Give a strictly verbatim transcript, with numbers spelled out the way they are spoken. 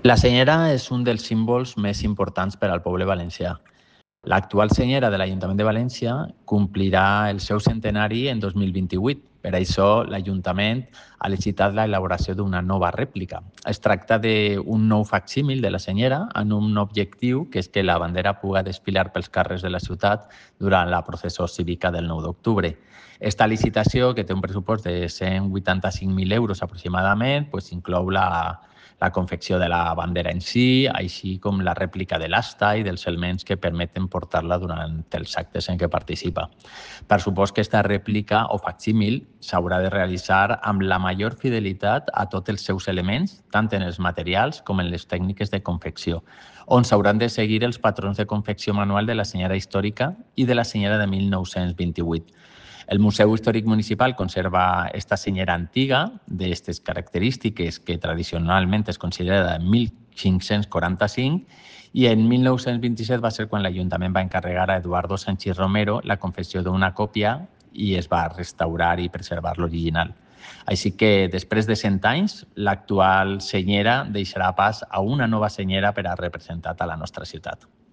La senyera és un dels símbols més importants per al poble valencià. L'actual senyera de l'Ajuntament de València complirà el seu centenari en dos mil vint-i-vuit. Per això, l'Ajuntament ha licitat l'elaboració d'una nova rèplica. Es tracta d'un nou facsímil de la senyera amb un objectiu, que és que la bandera pugui desfilar pels carrers de la ciutat durant la processó cívica del nou d'octubre. Esta licitació, que té un pressupost de cent vuitanta-cinc mil euros aproximadament, doncs inclou la, la confecció de la bandera en si, així com la rèplica de l'asta i dels elements que permeten portar-la durant els actes en què participa. Per supost que aquesta rèplica o facsímil s'haurà de realitzar amb la major fidelitat a tots els seus elements, tant en els materials com en les tècniques de confecció, on s'hauran de seguir els patrons de confecció manual de la senyera històrica i de la senyera de mil nou-cents vint-i-vuit. El Museu Històric Municipal conserva esta senyera antiga d'aquestes característiques que tradicionalment es considera de mil cinc-cents quaranta-cinc i en mil nou-cents vint-i-set va ser quan l'Ajuntament va encarregar a Eduardo Sánchez Romero la confecció d'una còpia i es va restaurar i preservar l'original. Així que, després de cent anys, l'actual senyera deixarà pas a una nova senyera per a representar a la nostra ciutat.